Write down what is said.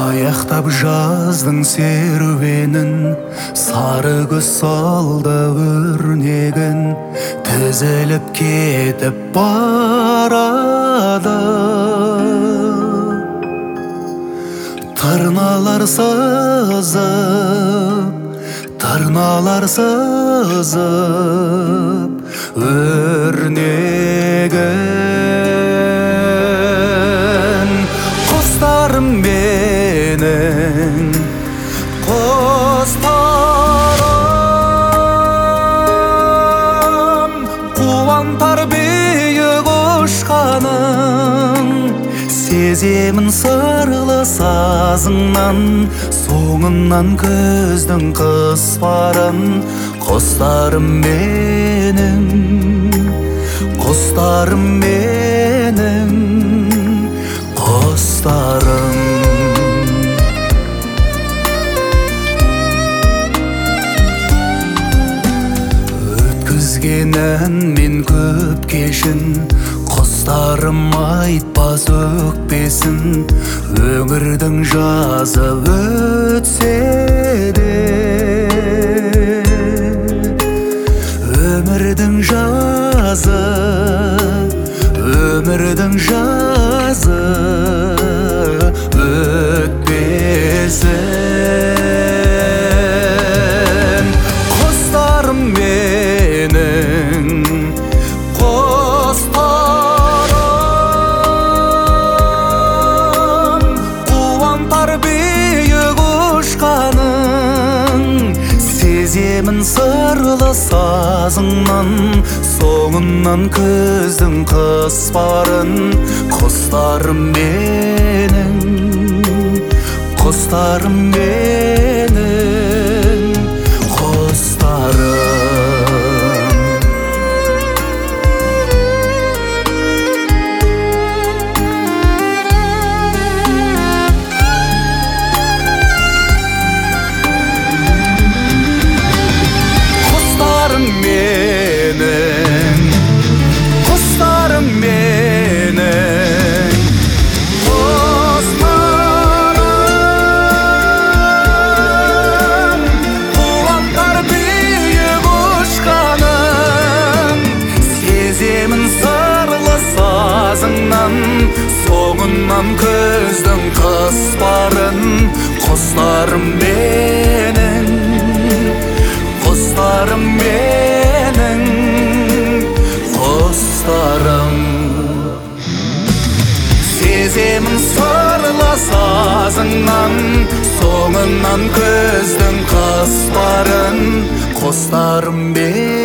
аяқтап жаздың серуенін, сары күз салды өрнегін, тізіліп кетіп барады. Тырналар сызып өрнегін. Құстарым менің, құстарым, қуантар биік ұшқаның, сеземін сырлы сазыңнан, соңынан күздің қыс барын. Құстарым менің, құстарым менің, құстарым. Өткізген ән мен көп кешін, құстарым айтпас өкпесін. Өңірдің жазы өтсе де, өмірдің жазы өтпесін. Құстарым менің, құстарым, қуантар биік ұшқаның, сеземін сырлы сазыңнан, соңынан күздің қыс барын. Құстарым менің, құстарым менің, құстарым. Құстарым менің, құстарым менің, құстарым, қуантар биік ұшқаның, сеземін сырлы сазыңнан, соңынан күздің қыс барын. Құстарым менің, құстарым менің, құстарым. Сеземін сырлы сазыңнан, соңынан күздің қыс барын. Құстарым менің.